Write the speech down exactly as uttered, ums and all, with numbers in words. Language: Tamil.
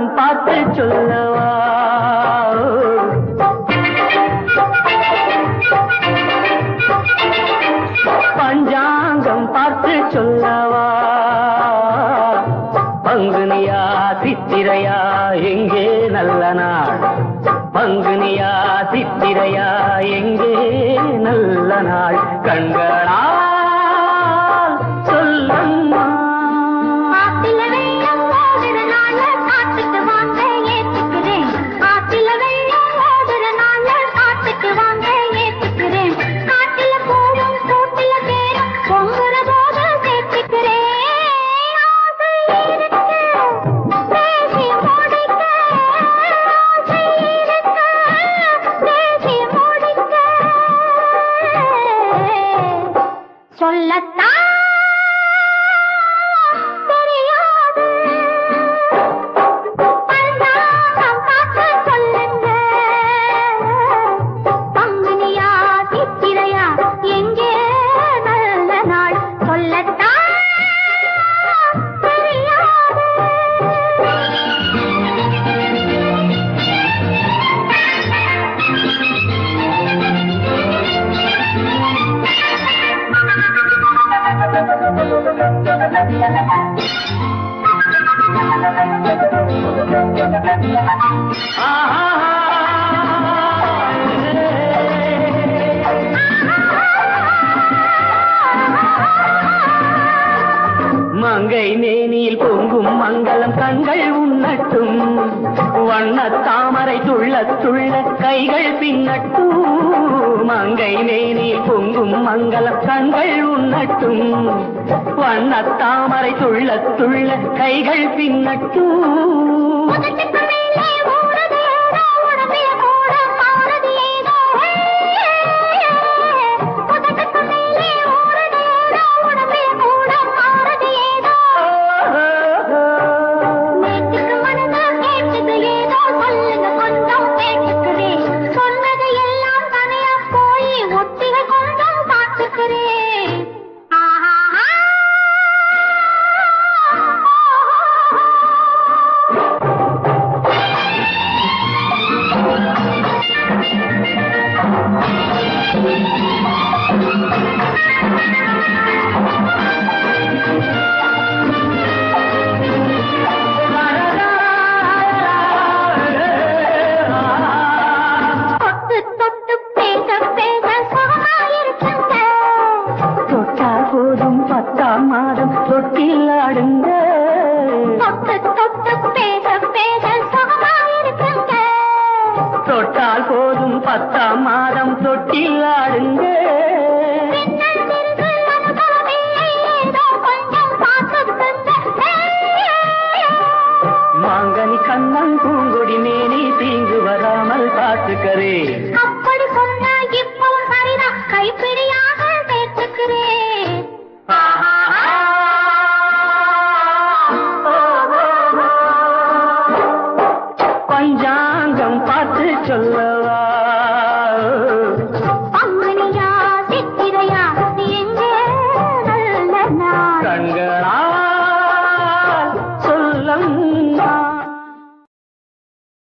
பஞ்சாங்கம் பார்த்து சொல்லவா பஞ்சாங்கம் பார்த்து சொல்லவா பங்குனியா சித்திரையா எங்கே நல்ல நாள் பங்குனியா சித்திரையா எங்கே நல்ல நாள் கண்களால் சொல்லம்மா மங்கை மேனியில் பொங்கும் மங்களம் கண்கள் உண்ணட்டும் வண்ண தாமரை துள்ள துள்ள கைகள் பின்னட்டும் மங்கை மேனியில் பொங்கும் மங்களம் கண்கள் உண்ணட்டும் வண்ண தாமரை துள்ள துள்ள கைகள் பின்னட்டும் மாதம் தொட்டில் ஆடுங்க தொட்டால் போதும் பத்தாம் மாதம் தொட்டில் ஆடுங்க மாங்கனி கண்ணன் பூங்கொடி மேனி தீங்கு வராமல் பார்த்துக்கரே அப்படி சொன்ன இப்பவும் சரிதான் கைப்பிடியாக சேர்த்துக்கிறேன் பஞ்சாங்கம் பார்த்து சொல்லவா